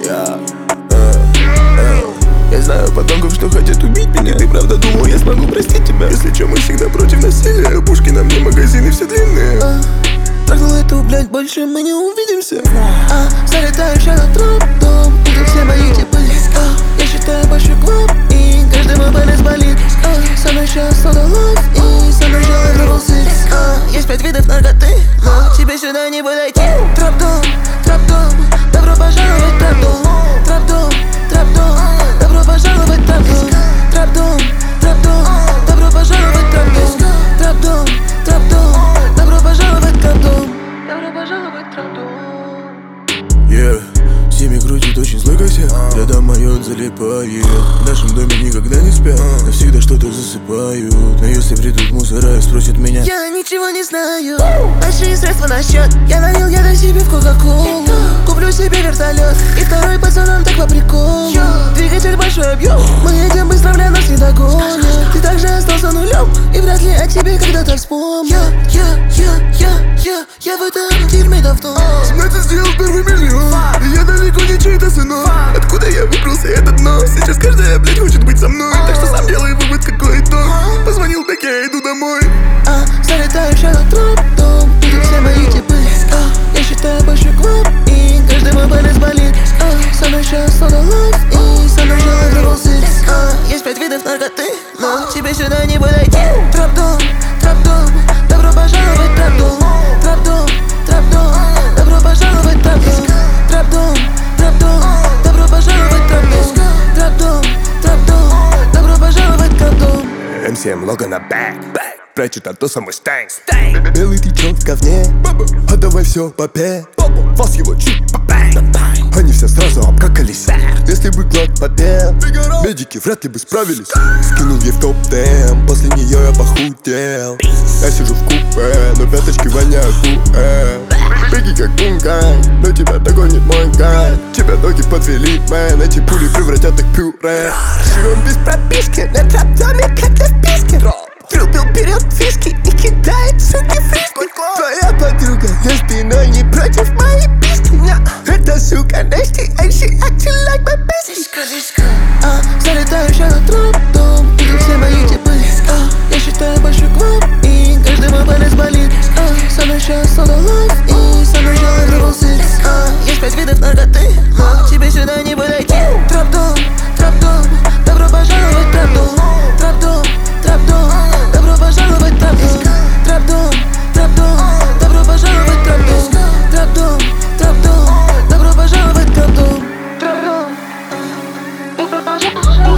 Я знаю потомков, что хотят убить меня. Ты правда думал, я смогу простить тебя? Если чё, мы всегда против насилия. Пушки на мне, магазины все длинные. Трахнул эту, блядь, больше мы не увидимся. Залетаешь я на троп-дом, и тут все мои типы. Я считаю больше квап, и каждый мой палец болит. Со мной сейчас много лов, и со мной желаю double six. Есть 5 видов наркоты, но тебе сюда не подойти. Троп-дом, троп-дом, добро пожаловать в троп-дом. Троп-дом, троп-дом, добро пожаловать в троп-дом. Троп-дом, троп-дом, добро пожаловать в троп-дом. Троп-дом, троп-дом, добро пожаловать в троп-дом. Добро пожаловать в троп-дом. Семьи крутит очень злой косяк. Рядом майот залипает. В нашем доме никогда не спят, но всегда что-то засыпают. Но если придут мусора и спросят меня, я ничего не знаю. Большие средства на счет. Я налил яда себе в кока-колу. Куплю себе вертолет и второй пацанам так по приколу. Двигатель большой объем, мы едем быстро, бля, нас не догонят. Ты также остался нулем, и вряд ли о тебе когда-то вспомню. Я в этом дерьме давно. 17 сделал первый миллион, и я далеко не чей-то сынок. Откуда я выбрался, это дно? Сейчас каждая, блядь, хочет быть со мной. Так что сам делай вывод, какой итог. Позвонил, так я иду домой. Залетаешь я на троп-дом, и тут все мои типы. Я считаю больше квап, и каждый мой палец болит. Со мной сейчас много лов, и со мной желаю double six. Есть 5 видов наркоты, но тебе сюда не подойти. Троп-дом, троп-дом, добро пожаловать в троп-дом. Троп-дом, троп-дом, добро пожаловать в троп-дом. Троп-дом, троп-дом, добро пожаловать в троп-дом. Троп-дом, троп-дом, добро пожаловать в троп-дом. МСМ лого на бэк, прячет от тоса мой стэнк. Белый ты чё в говне? Отдавай всё попе. Вас его чип, они все сразу обкакались. Если бы глад попел, медики вряд ли бы справились. Скинул ей в топ-10, после нее я похудел. Я сижу в купе, но пяточки воняют куэ. Беги как бунгай, но тебя догонит мой гай. Тебя ноги подвели, мэн, эти пули превратят их в пюре. Живем без прописки, на троп-доме как на вписке. Трубил вперед фишки и кидает суки фриски. Твоя подруга за спиной не против моей писки. Эта сука nasty, and she acting like my bestie. Залетаешь я на троп-дом, и тут все мои типы. Я считаю больше квап, и каждый мой палец болит. Со мной сейчас много лов, и со мной желаю double six. Есть 5 видов наркоты, но тебе сюда не подойти. Троп-дом, троп-дом, добро пожаловать в троп-дом. Троп-дом, троп-дом, добро пожаловать в троп-дом. Троп-дом, троп-дом, добро пожаловать в троп-дом. Троп-дом, троп-дом, добро пожаловать в троп-дом. Троп-дом, добро пожаловать.